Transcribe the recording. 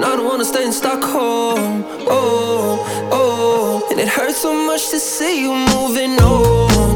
and I don't wanna stay in Stockholm. Oh, oh, and it hurts so much to see you moving on.